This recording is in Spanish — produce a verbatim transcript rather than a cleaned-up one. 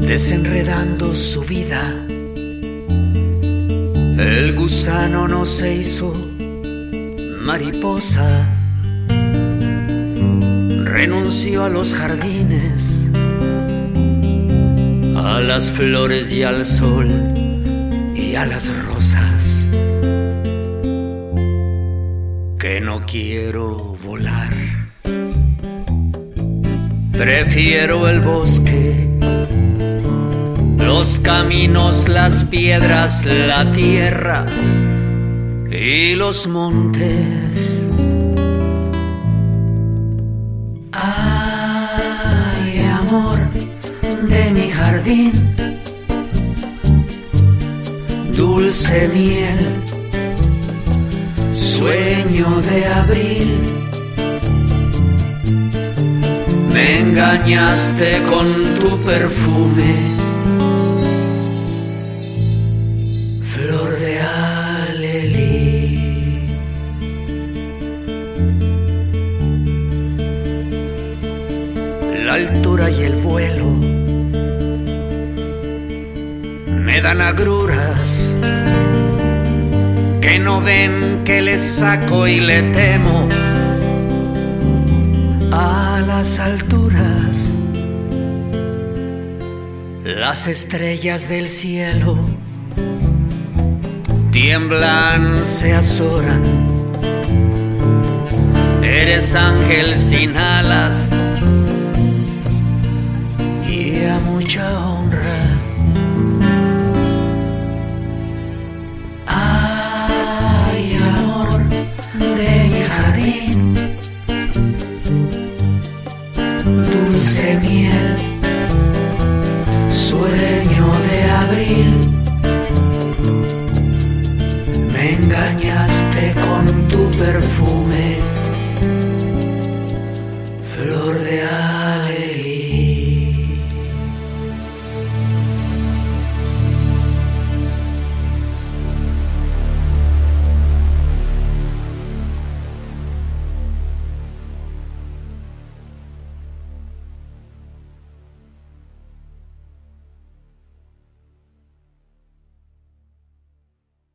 desenredando su vida. El gusano no se hizo mariposa, renunció a los jardines, a las flores y al sol y a las rosas. Que no quiero volar, prefiero el bosque, los caminos, las piedras, la tierra y los montes. Ay, amor de mi jardín, dulce miel, sueño de abril. Me engañaste con tu perfume, flor de alelí. La altura y el vuelo me dan agruras, que no ven que le saco y le temo a las alturas. Las estrellas del cielo tiemblan, se azoran. Eres ángel sin alas y a mucha honra. Ay, amor de mi jardín, dulce miel, sueño de abril. Me engañaste con tu perfume,